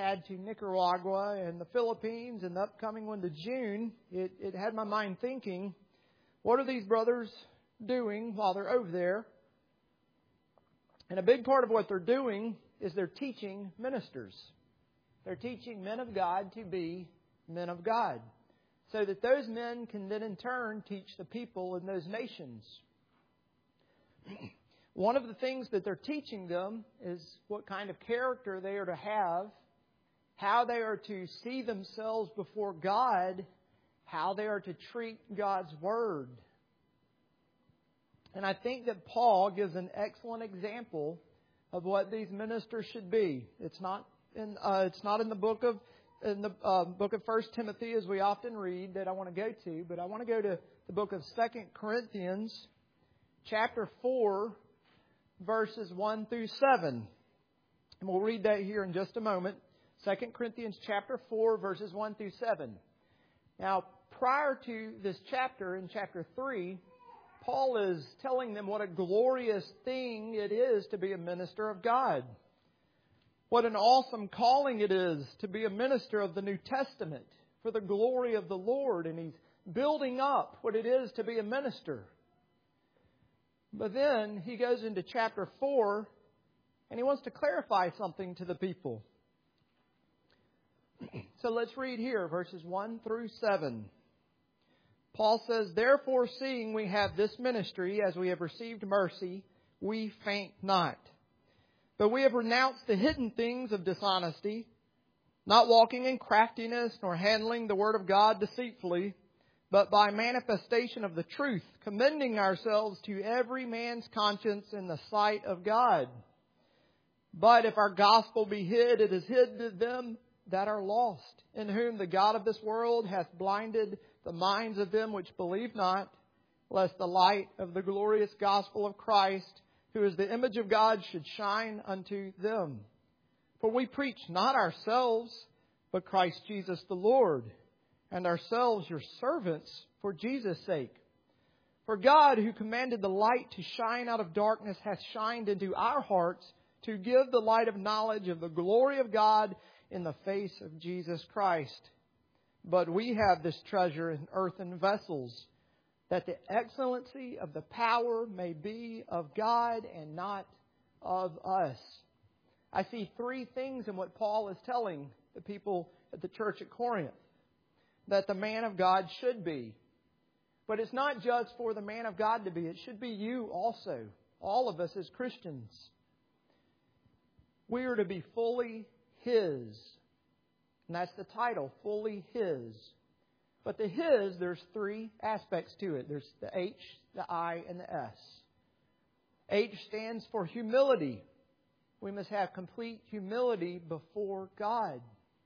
had to Nicaragua and the Philippines and the upcoming one to June, it had my mind thinking, what are these brothers doing while they're over there? And a big part of what they're doing is they're teaching ministers. They're teaching men of God to be men of God, so that those men can then in turn teach the people in those nations. One of the things that they're teaching them is what kind of character they are to have, how they are to see themselves before God, how they are to treat God's Word. And I think that Paul gives an excellent example of what these ministers should be. It's not in the book of 1 Timothy, as we often read, that I want to go to, but I want to go to the book of 2 Corinthians, chapter 4, verses 1 through 7. And we'll read that here in just a moment. 2 Corinthians chapter 4, verses 1 through 7. Now, prior to this chapter, in chapter 3, Paul is telling them what a glorious thing it is to be a minister of God. What an awesome calling it is to be a minister of the New Testament for the glory of the Lord. And he's building up what it is to be a minister. But then he goes into chapter 4 and he wants to clarify something to the people. So let's read here verses 1 through 7. Paul says, "Therefore, seeing we have this ministry, as we have received mercy, we faint not. But we have renounced the hidden things of dishonesty, not walking in craftiness, nor handling the word of God deceitfully, but by manifestation of the truth, commending ourselves to every man's conscience in the sight of God. But if our gospel be hid, it is hid to them that are lost, in whom the God of this world hath blinded the minds of them which believe not, lest the light of the glorious gospel of Christ, who is the image of God, should shine unto them. For we preach not ourselves, but Christ Jesus the Lord, and ourselves your servants for Jesus' sake. For God, who commanded the light to shine out of darkness, hath shined into our hearts to give the light of knowledge of the glory of God in the face of Jesus Christ. But we have this treasure in earthen vessels, that the excellency of the power may be of God and not of us." I see three things in what Paul is telling the people at the church at Corinth that the man of God should be. But it's not just for the man of God to be. It should be you also. All of us as Christians. We are to be fully His. And that's the title, fully His. But the His, there's three aspects to it. There's the H, the I, and the S. H stands for humility. We must have complete humility before God.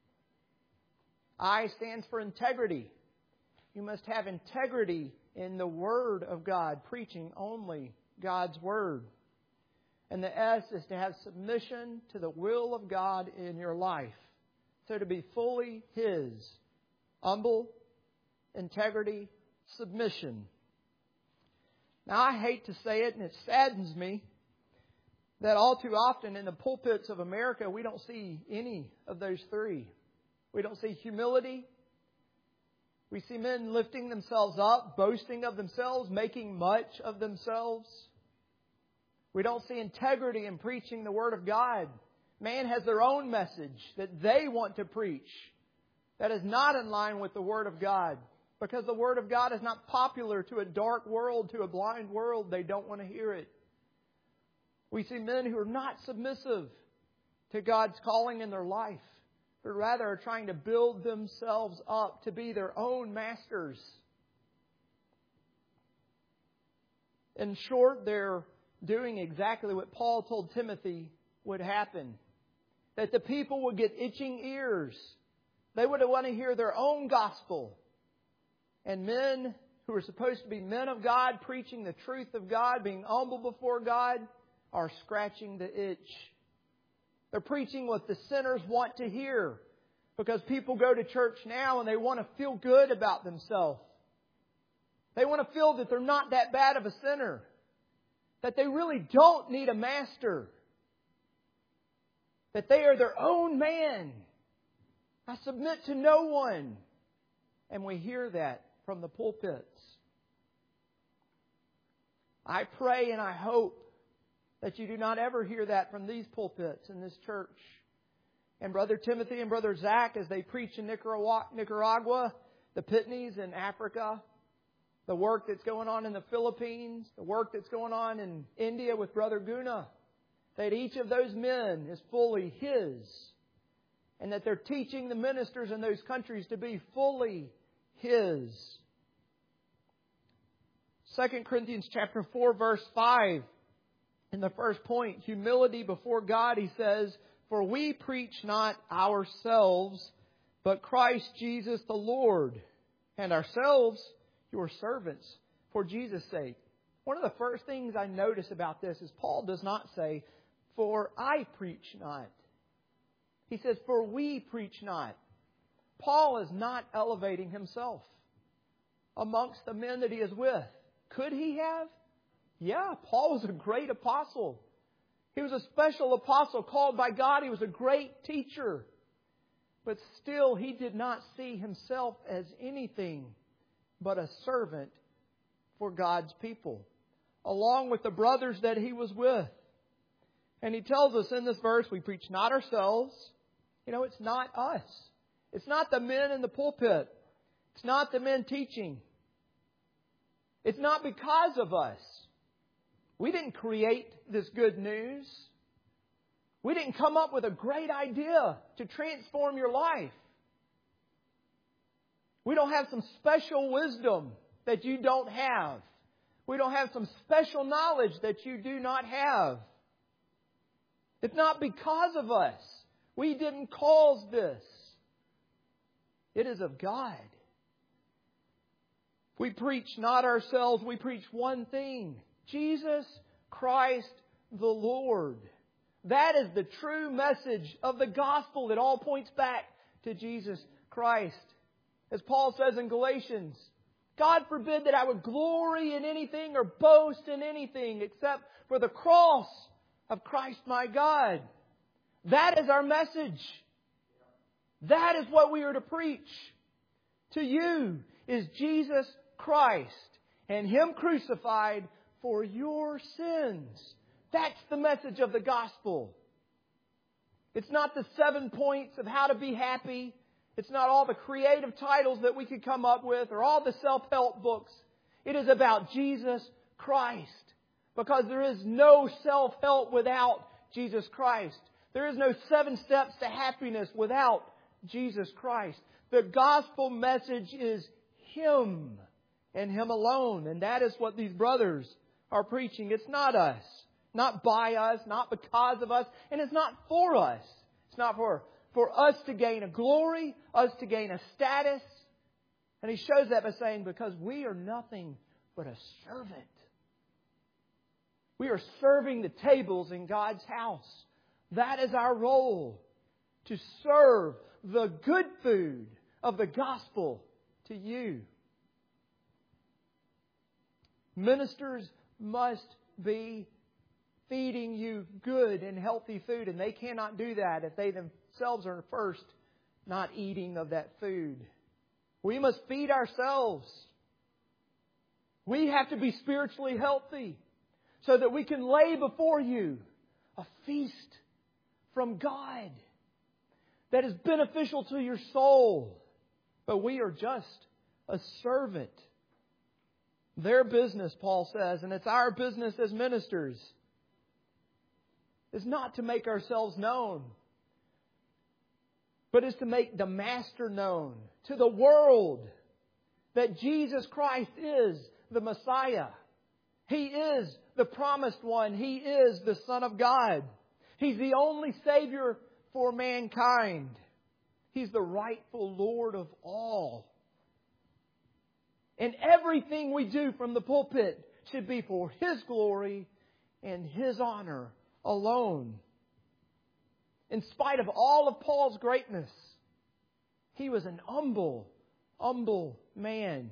I stands for integrity. You must have integrity in the Word of God, preaching only God's Word. And the S is to have submission to the will of God in your life. So to be fully His. Humble, integrity, submission. Now I hate to say it, and it saddens me, that all too often in the pulpits of America we don't see any of those three. We don't see humility. We see men lifting themselves up, boasting of themselves, making much of themselves. We don't see integrity in preaching the Word of God. Man has their own message that they want to preach that is not in line with the Word of God. Because the Word of God is not popular to a dark world, to a blind world. They don't want to hear it. We see men who are not submissive to God's calling in their life, but rather are trying to build themselves up to be their own masters. In short, they're doing exactly what Paul told Timothy would happen. That the people would get itching ears. They would want to hear their own gospel. And men who are supposed to be men of God, preaching the truth of God, being humble before God, are scratching the itch. They're preaching what the sinners want to hear. Because people go to church now and they want to feel good about themselves. They want to feel that they're not that bad of a sinner. That they really don't need a master. That they are their own man. I submit to no one. And we hear that from the pulpits. I pray and I hope that you do not ever hear that from these pulpits in this church. And Brother Timothy and Brother Zach, as they preach in Nicaragua, the Pitneys in Africa, the work that's going on in the Philippines, the work that's going on in India with Brother Guna, that each of those men is fully His. And that they're teaching the ministers in those countries to be fully His. 2 Corinthians chapter 4, verse 5. In the first point, humility before God, he says, "For we preach not ourselves, but Christ Jesus the Lord, and ourselves your servants for Jesus' sake." One of the first things I notice about this is Paul does not say, "For I preach not." He says, "For we preach not." Paul is not elevating himself amongst the men that he is with. Could he have? Yeah, Paul was a great apostle. He was a special apostle called by God. He was a great teacher. But still, he did not see himself as anything but a servant for God's people, along with the brothers that he was with. And he tells us in this verse, we preach not ourselves. You know, it's not us. It's not the men in the pulpit. It's not the men teaching. It's not because of us. We didn't create this good news. We didn't come up with a great idea to transform your life. We don't have some special wisdom that you don't have. We don't have some special knowledge that you do not have. It's not because of us. We didn't cause this. It is of God. We preach not ourselves. We preach one thing. Jesus Christ the Lord. That is the true message of the gospel. It all points back to Jesus Christ. As Paul says in Galatians, God forbid that I would glory in anything or boast in anything except for the cross of Christ my God. That is our message. That is what we are to preach to you, is Jesus Christ and Him crucified for your sins. That's the message of the gospel. It's not the 7 points of how to be happy. It's not all the creative titles that we could come up with or all the self-help books. It is about Jesus Christ. Because there is no self-help without Jesus Christ. There is no 7 steps to happiness without Jesus Christ. The gospel message is Him and Him alone. And that is what these brothers are preaching. It's not us. Not by us. Not because of us. And it's not for us. It's not for us to gain a glory. Us to gain a status. And he shows that by saying, because we are nothing but a servant. We are serving the tables in God's house. That is our role. To serve the good food of the gospel to you. Ministers must be feeding you good and healthy food. And they cannot do that if they themselves are first not eating of that food. We must feed ourselves. We have to be spiritually healthy so that we can lay before you a feast from God that is beneficial to your soul. But we are just a servant. Their business, Paul says, and it's our business as ministers, is not to make ourselves known, but is to make the Master known to the world that Jesus Christ is the Messiah. He is the promised one. He is the Son of God. He's the only Savior for mankind. He's the rightful Lord of all. And everything we do from the pulpit should be for His glory and His honor alone. In spite of all of Paul's greatness, he was an humble man.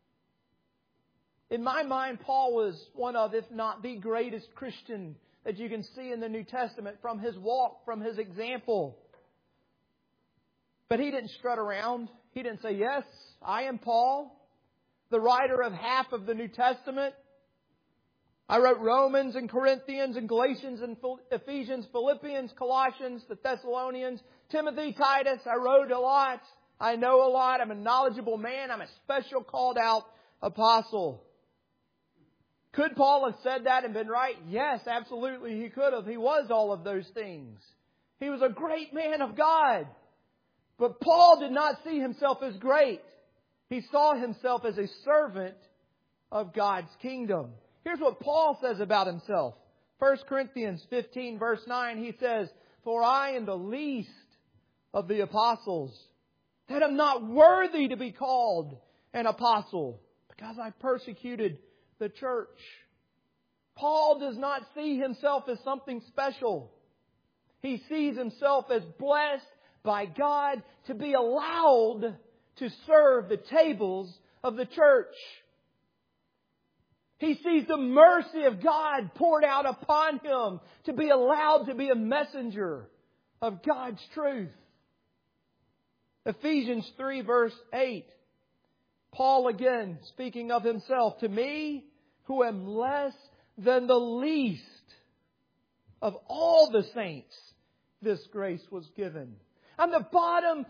In my mind, Paul was one of, if not the greatest Christian that you can see in the New Testament from his walk, from his example. But he didn't strut around. He didn't say, yes, I am Paul, the writer of half of the New Testament. I wrote Romans and Corinthians and Galatians and Ephesians, Philippians, Colossians, the Thessalonians, Timothy, Titus. I wrote a lot. I know a lot. I'm a knowledgeable man. I'm a special called out apostle. Could Paul have said that and been right? Yes, absolutely he could have. He was all of those things. He was a great man of God. But Paul did not see himself as great. He saw himself as a servant of God's kingdom. Here's what Paul says about himself. 1 Corinthians 15 verse 9, he says, "For I am the least of the apostles, that am not worthy to be called an apostle, because I persecuted the church." Paul does not see himself as something special. He sees himself as blessed by God to be allowed to serve the tables of the church. He sees the mercy of God poured out upon him to be allowed to be a messenger of God's truth. Ephesians 3 verse 8. Paul again speaking of himself, "To me, who am less than the least of all the saints, this grace was given." I'm the bottom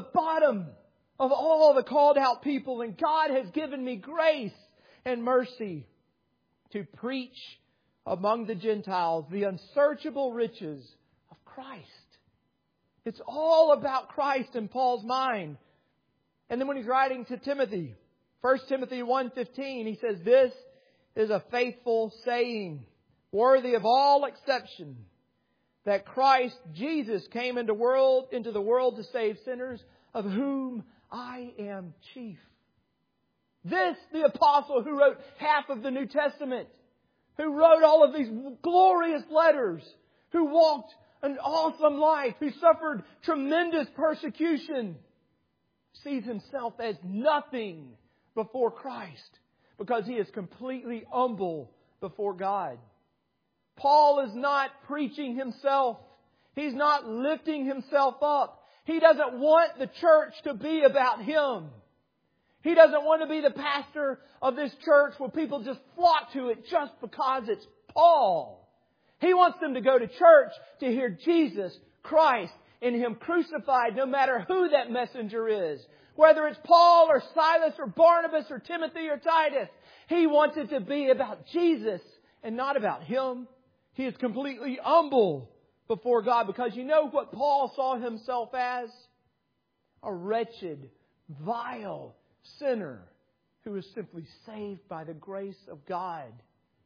of all the called out people, and God has given me grace and mercy to preach among the Gentiles the unsearchable riches of Christ. It's all about Christ in Paul's mind. And then when he's writing to Timothy, 1 Timothy 1:15, he says, "This is a faithful saying, worthy of all exception, that Christ Jesus came into the world to save sinners, of whom I am chief." This, the apostle who wrote half of the New Testament, who wrote all of these glorious letters, who walked an awesome life, who suffered tremendous persecution, sees himself as nothing before Christ because he is completely humble before God. Paul is not preaching himself. He's not lifting himself up. He doesn't want the church to be about him. He doesn't want to be the pastor of this church where people just flock to it just because it's Paul. He wants them to go to church to hear Jesus Christ and Him crucified, no matter who that messenger is. Whether it's Paul or Silas or Barnabas or Timothy or Titus. He wants it to be about Jesus and not about him. He is completely humble before God, because you know what Paul saw himself as? A wretched, vile sinner who is simply saved by the grace of God.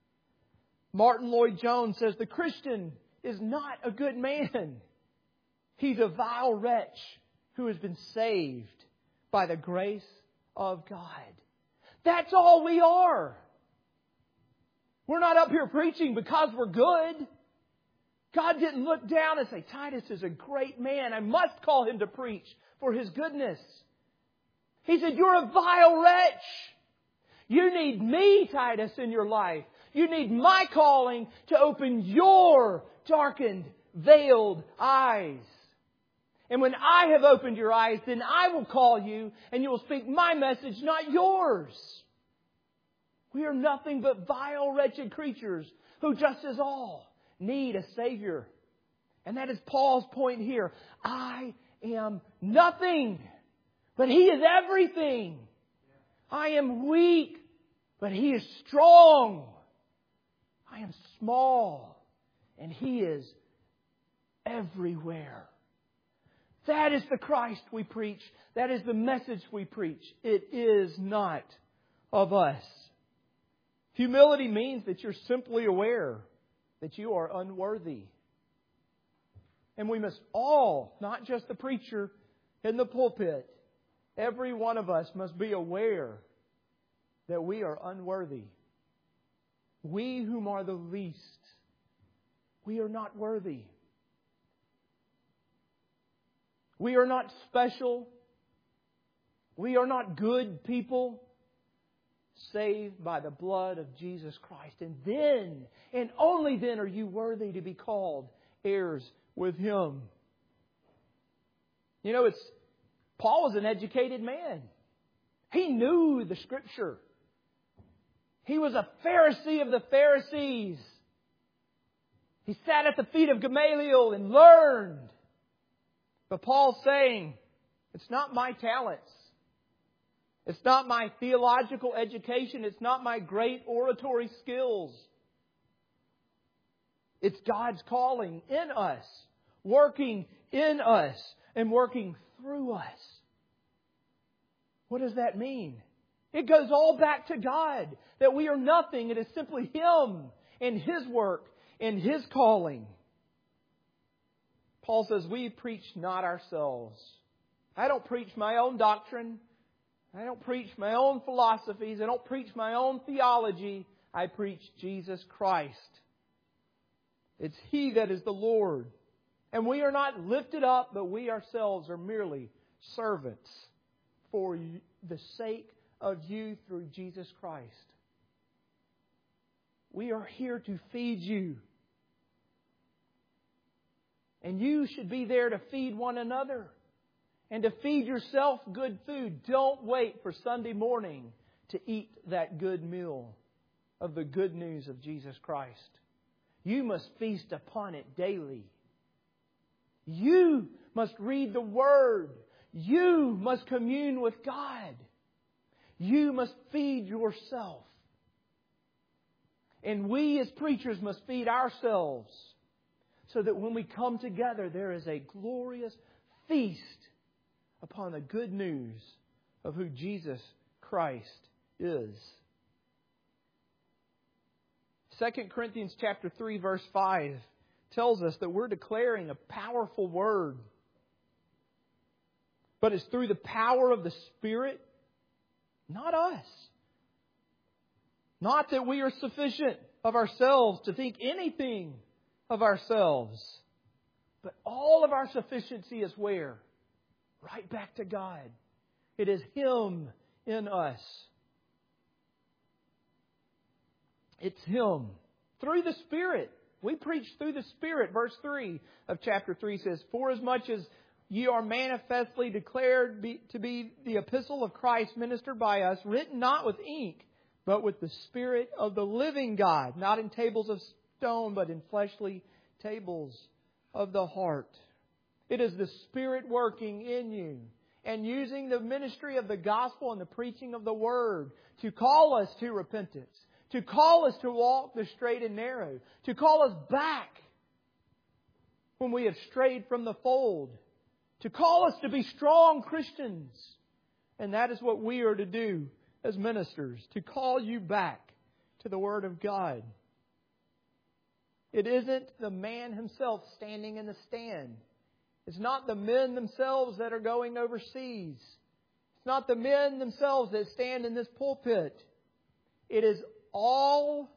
Martin Lloyd-Jones says the Christian is not a good man. He's a vile wretch who has been saved by the grace of God. That's all we are. We're not up here preaching because we're good. God didn't look down and say, "Titus is a great man. I must call him to preach for his goodness." He said, "You're a vile wretch. You need me, Titus, in your life. You need my calling to open your darkened, veiled eyes. And when I have opened your eyes, then I will call you and you will speak my message, not yours." We are nothing but vile, wretched creatures who just as all need a Savior. And that is Paul's point here. I am nothing, but He is everything. I am weak, but He is strong. I am small, and He is everywhere. That is the Christ we preach. That is the message we preach. It is not of us. Humility means that you're simply aware that you are unworthy. And we must all, not just the preacher in the pulpit, every one of us must be aware that we are unworthy. We whom are the least, we are not worthy. We are not special. We are not good people, saved by the blood of Jesus Christ. And then, and only then, are you worthy to be called heirs with Him. You know, Paul was an educated man. He knew the Scripture. He was a Pharisee of the Pharisees. He sat at the feet of Gamaliel and learned. But Paul's saying, it's not my talents. It's not my theological education. It's not my great oratory skills. It's God's calling in us, working in us, and working through us. What does that mean? It goes all back to God, that we are nothing. It is simply Him and His work and His calling. Paul says, we preach not ourselves. I don't preach my own doctrine. I don't preach my own philosophies. I don't preach my own theology. I preach Jesus Christ. It's He that is the Lord. And we are not lifted up, but we ourselves are merely servants for the sake of you through Jesus Christ. We are here to feed you. And you should be there to feed one another. And to feed yourself good food. Don't wait for Sunday morning to eat that good meal of the good news of Jesus Christ. You must feast upon it daily. You must read the Word. You must commune with God. You must feed yourself. And we as preachers must feed ourselves so that when we come together, there is a glorious feast upon the good news of who Jesus Christ is. 2 Corinthians chapter 3 verse 5 tells us that we're declaring a powerful word. But it's through the power of the Spirit, not us. Not that we are sufficient of ourselves to think anything of ourselves. But all of our sufficiency is where? Right back to God. It is Him in us. It's Him. Through the Spirit. We preach through the Spirit. Verse 3 of chapter 3 says, for as much as ye are manifestly declared to be the epistle of Christ ministered by us, written not with ink, but with the Spirit of the living God, not in tables of stone, but in fleshly tables of the heart. It is the Spirit working in you and using the ministry of the gospel and the preaching of the Word to call us to repentance, to call us to walk the straight and narrow, to call us back when we have strayed from the fold, to call us to be strong Christians. And that is what we are to do as ministers, to call you back to the Word of God. It isn't the man himself standing in the stand. It's not the men themselves that are going overseas. It's not the men themselves that stand in this pulpit. It is all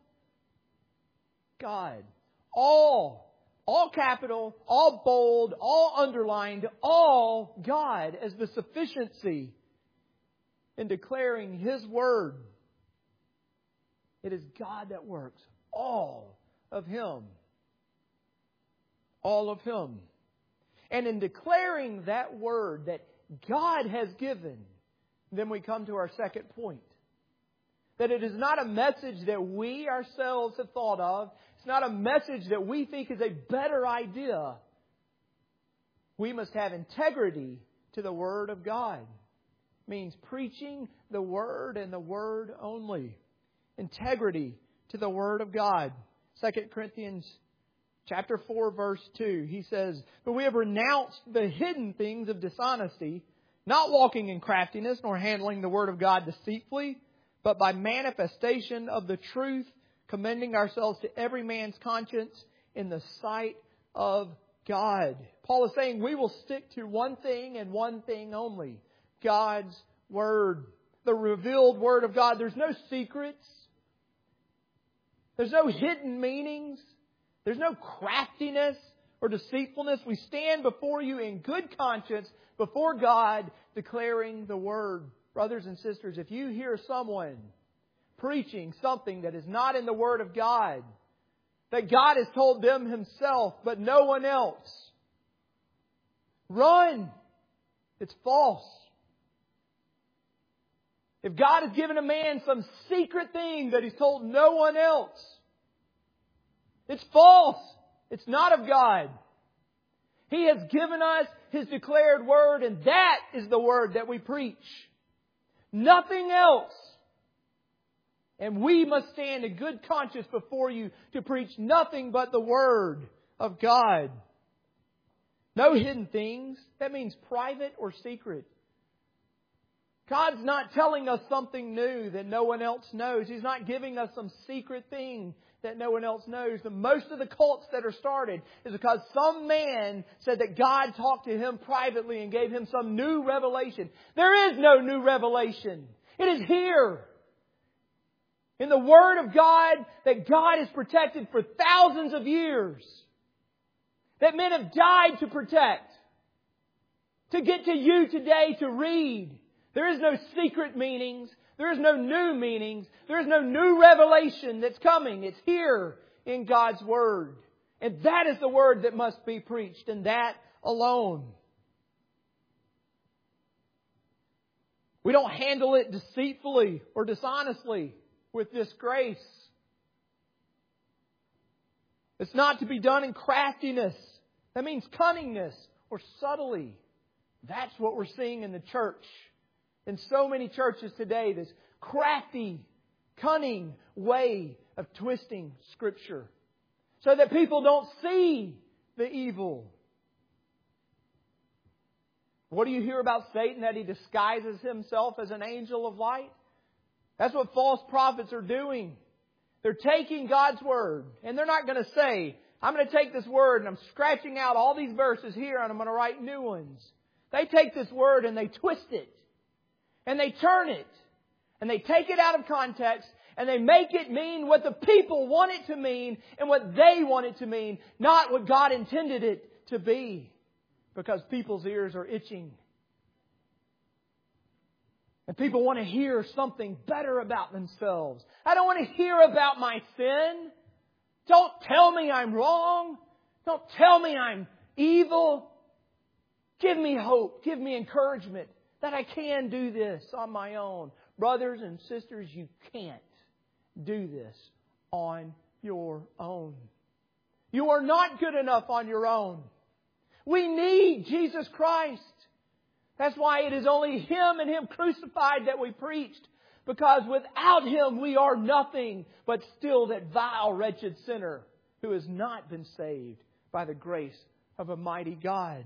God. All capital, all bold, all underlined, all God as the sufficiency in declaring His Word. It is God that works. All of Him. All of Him. And in declaring that Word that God has given, then we come to our second point. That it is not a message that we ourselves have thought of. It's not a message that we think is a better idea. We must have integrity to the Word of God. It means preaching the Word and the Word only. Integrity to the Word of God. 2 Corinthians chapter 4 verse 2. He says, but we have renounced the hidden things of dishonesty, not walking in craftiness, nor handling the Word of God deceitfully, but by manifestation of the truth, commending ourselves to every man's conscience in the sight of God. Paul is saying we will stick to one thing and one thing only. God's Word. The revealed Word of God. There's no secrets. There's no hidden meanings. There's no craftiness or deceitfulness. We stand before you in good conscience before God declaring the Word. Brothers and sisters, if you hear someone preaching something that is not in the Word of God, that God has told them Himself, but no one else, run It's false. If God has given a man some secret thing that He's told no one else, it's false. It's not of God. He has given us His declared Word, and that is the Word that we preach. Nothing else. And we must stand in good conscience before you to preach nothing but the Word of God. No hidden things. That means private or secret. God's not telling us something new that no one else knows. He's not giving us some secret thing that no one else knows. Most of the cults that are started is because some man said that God talked to him privately and gave him some new revelation. There is no new revelation. It is here in the Word of God that God has protected for thousands of years. That men have died to protect. To get to you today to read. There is no secret meanings. There is no new meanings. There is no new revelation that's coming. It's here in God's Word. And that is the Word that must be preached, and that alone. We don't handle it deceitfully or dishonestly with this grace. It's not to be done in craftiness. That means cunningness or subtly. That's what we're seeing in the church. In so many churches today, this crafty, cunning way of twisting Scripture so that people don't see the evil. What do you hear about Satan? That he disguises himself as an angel of light? That's what false prophets are doing. They're taking God's Word and they're not going to say, I'm going to take this Word and I'm scratching out all these verses here and I'm going to write new ones. They take this Word and they twist it. And they turn it. And they take it out of context. And they make it mean what the people want it to mean. And what they want it to mean. Not what God intended it to be. Because people's ears are itching. And people want to hear something better about themselves. I don't want to hear about my sin. Don't tell me I'm wrong. Don't tell me I'm evil. Give me hope. Give me encouragement. That I can do this on my own. Brothers and sisters, you can't do this on your own. You are not good enough on your own. We need Jesus Christ. That's why it is only Him and Him crucified that we preached. Because without Him we are nothing but still that vile, wretched sinner who has not been saved by the grace of a mighty God.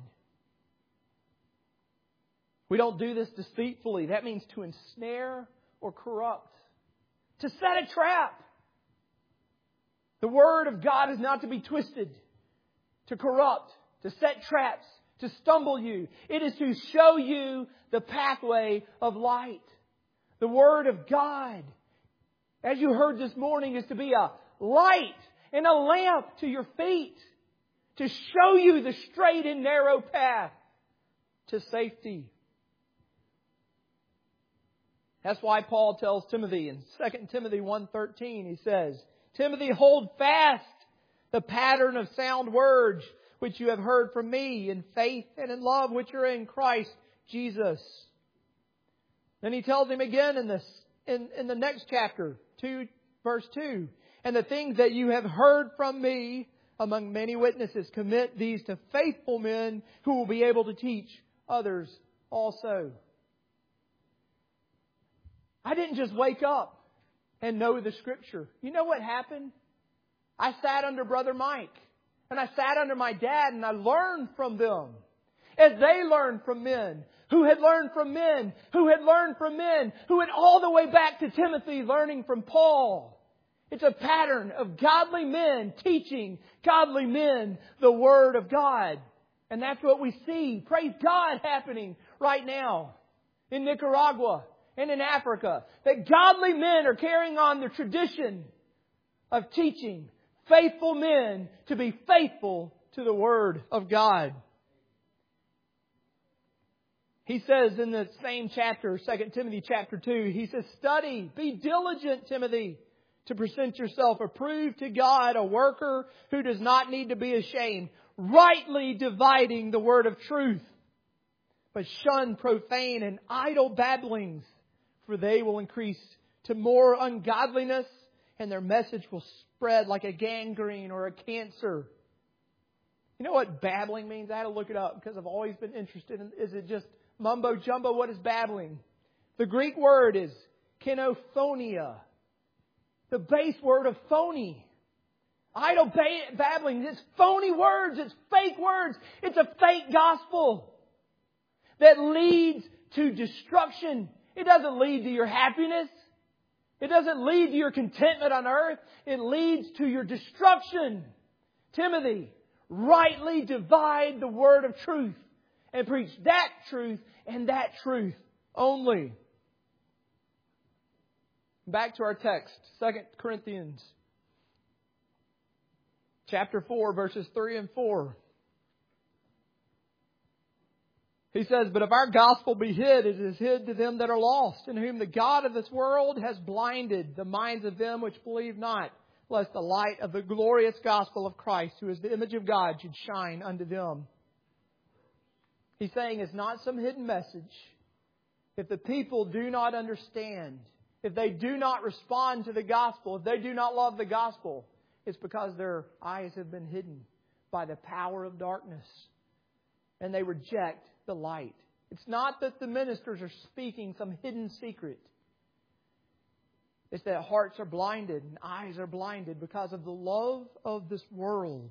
We don't do this deceitfully. That means to ensnare or corrupt. To set a trap. The Word of God is not to be twisted. To corrupt. To set traps. To stumble you. It is to show you the pathway of light. The Word of God, as you heard this morning, is to be a light and a lamp to your feet. To show you the straight and narrow path to safety. That's why Paul tells Timothy in 2 Timothy 1:13, he says, Timothy, hold fast the pattern of sound words which you have heard from me in faith and in love which are in Christ Jesus. Then he tells him again in the next chapter, 2 verse 2, and the things that you have heard from me among many witnesses, commit these to faithful men who will be able to teach others also. I didn't just wake up and know the Scripture. You know what happened? I sat under Brother Mike. And I sat under my dad and I learned from them. As they learned from men. Who had learned from men. Who had learned from men. Who went all the way back to Timothy learning from Paul. It's a pattern of godly men teaching godly men the Word of God. And that's what we see, praise God, happening right now in Nicaragua. And in Africa, that godly men are carrying on the tradition of teaching faithful men to be faithful to the Word of God. He says in the same chapter, 2 Timothy chapter 2, he says, study, be diligent, Timothy, to present yourself approved to God, a worker who does not need to be ashamed, rightly dividing the word of truth. But shun profane and idle babblings, for they will increase to more ungodliness, and their message will spread like a gangrene or a cancer. You know what babbling means? I had to look it up because I've always been interested in, is it just mumbo jumbo? What is babbling? The Greek word is kenophonia. The base word of phony. Idle babbling. It's phony words. It's fake words. It's a fake gospel that leads to destruction. It doesn't lead to your happiness. It doesn't lead to your contentment on earth. It leads to your destruction. Timothy, rightly divide the word of truth and preach that truth and that truth only. Back to our text, 2 Corinthians chapter 4, verses 3 and 4. He says, but if our gospel be hid, it is hid to them that are lost, in whom the God of this world has blinded the minds of them which believe not, lest the light of the glorious gospel of Christ, who is the image of God, should shine unto them. He's saying it's not some hidden message. If the people do not understand, if they do not respond to the gospel, if they do not love the gospel, it's because their eyes have been hidden by the power of darkness. And they reject the light. It's not that the ministers are speaking some hidden secret. It's that hearts are blinded and eyes are blinded because of the love of this world.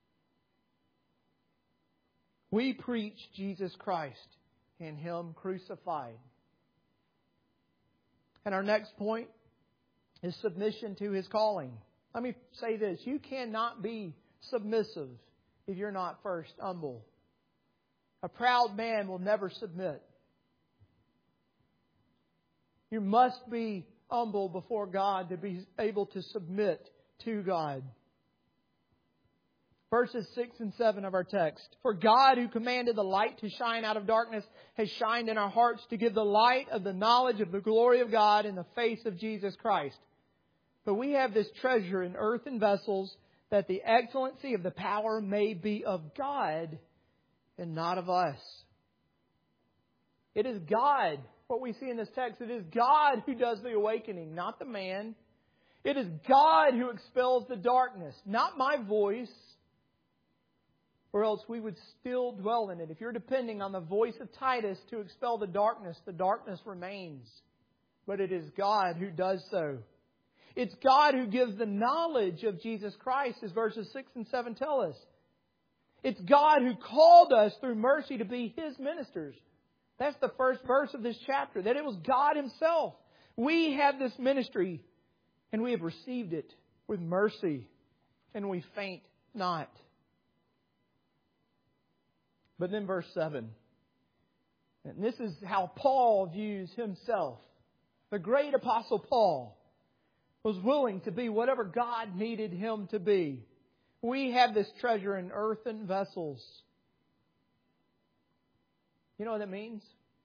We preach Jesus Christ and Him crucified. And our next point is submission to His calling. Let me say this. You cannot be submissive if you're not first humble. A proud man will never submit. You must be humble before God to be able to submit to God. Verses 6 and 7 of our text. For God, who commanded the light to shine out of darkness, has shined in our hearts to give the light of the knowledge of the glory of God in the face of Jesus Christ. But we have this treasure in earthen vessels, that the excellency of the power may be of God and not of us. It is God, what we see in this text, it is God who does the awakening, not the man. It is God who expels the darkness, not my voice, or else we would still dwell in it. If you're depending on the voice of Titus to expel the darkness remains. But it is God who does so. It's God who gives the knowledge of Jesus Christ, as verses 6 and 7 tell us. It's God who called us through mercy to be His ministers. That's the first verse of this chapter, that it was God Himself. We have this ministry, and we have received it with mercy, and we faint not. But then verse 7. And this is how Paul views himself. The great apostle Paul was willing to be whatever God needed him to be. We have this treasure in earthen vessels. You know what that means?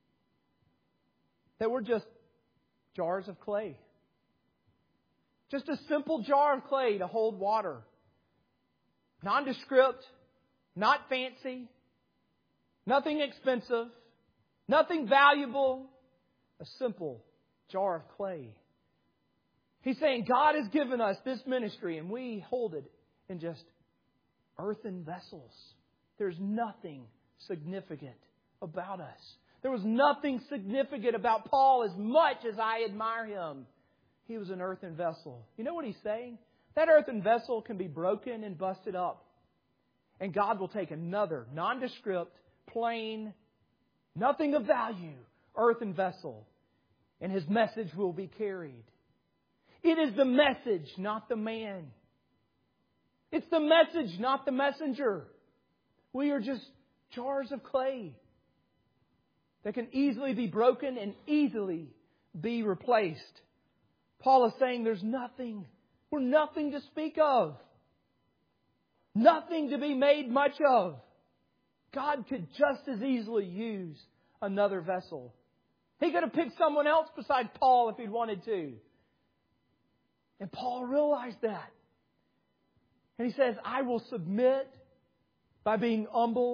That we're just jars of clay. Just a simple jar of clay to hold water. Nondescript, not fancy, nothing expensive, nothing valuable. A simple jar of clay. He's saying God has given us this ministry and we hold it in just earthen vessels. There's nothing significant about us. There was nothing significant about Paul as much as I admire him. He was an earthen vessel. You know what he's saying? That earthen vessel can be broken and busted up. And God will take another nondescript, plain, nothing of value, earthen vessel. And His message will be carried. It is the message, not the man. It's the message, not the messenger. We are just jars of clay that can easily be broken and easily be replaced. Paul is saying there's nothing. We're nothing to speak of. Nothing to be made much of. God could just as easily use another vessel. He could have picked someone else besides Paul if He'd wanted to. And Paul realized that. And he says, I will submit by being humble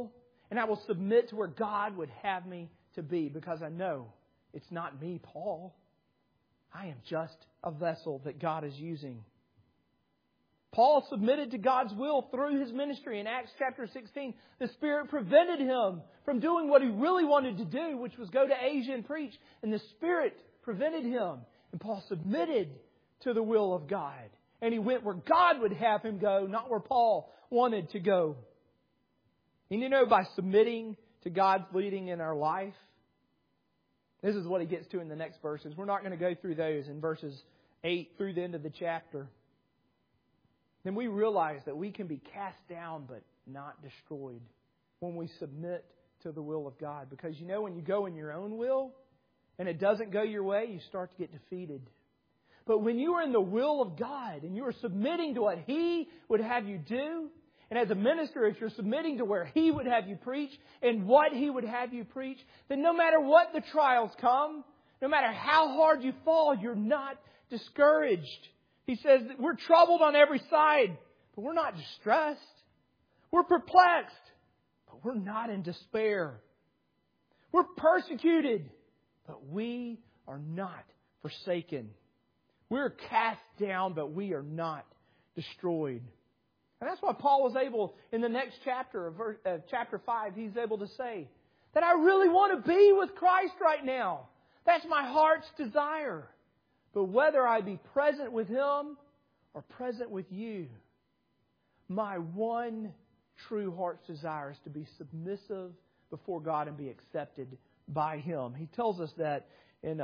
And I will submit to where God would have me to be, because I know it's not me, Paul. I am just a vessel that God is using. Paul submitted to God's will through his ministry. In Acts chapter 16, the Spirit prevented him from doing what he really wanted to do, which was go to Asia and preach. And the Spirit prevented him. And Paul submitted to the will of God. And he went where God would have him go, not where Paul wanted to go. And you know, by submitting to God's leading in our life, this is what he gets to in the next verses. We're not going to go through those in verses 8 through the end of the chapter. Then we realize that we can be cast down but not destroyed when we submit to the will of God. Because you know, when you go in your own will and it doesn't go your way, you start to get defeated. But when you are in the will of God and you are submitting to what He would have you do, and as a minister, if you're submitting to where He would have you preach and what He would have you preach, then no matter what the trials come, no matter how hard you fall, you're not discouraged. He says that we're troubled on every side, but we're not distressed. We're perplexed, but we're not in despair. We're persecuted, but we are not forsaken. We're cast down, but we are not destroyed. And that's why Paul was able, in the next chapter, chapter 5, he's able to say that I really want to be with Christ right now. That's my heart's desire. But whether I be present with Him or present with you, my one true heart's desire is to be submissive before God and be accepted by Him. He tells us that in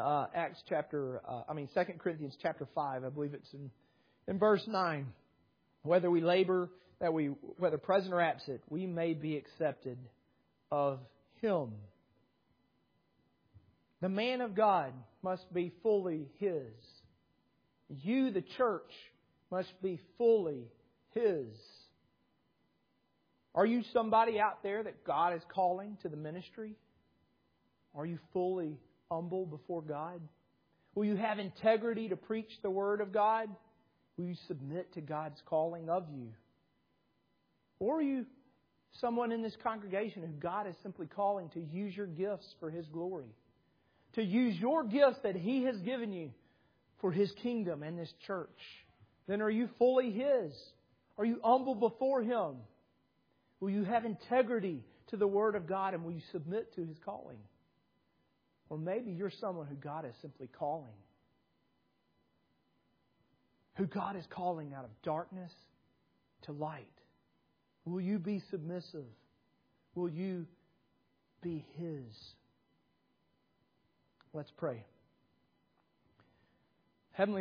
2 Corinthians chapter 5, I believe it's in verse 9. Whether we labor, whether present or absent, we may be accepted of Him. The man of God must be fully His. You, the church, must be fully His. Are you somebody out there that God is calling to the ministry? Are you fully humble before God? Will you have integrity to preach the Word of God? Will you submit to God's calling of you? Or are you someone in this congregation who God is simply calling to use your gifts for His glory? To use your gifts that He has given you for His kingdom and this church? Then are you fully His? Are you humble before Him? Will you have integrity to the Word of God, and will you submit to His calling? Or maybe you're someone who God is simply calling. Who God is calling out of darkness to light. Will you be submissive? Will you be His? Let's pray. Heavenly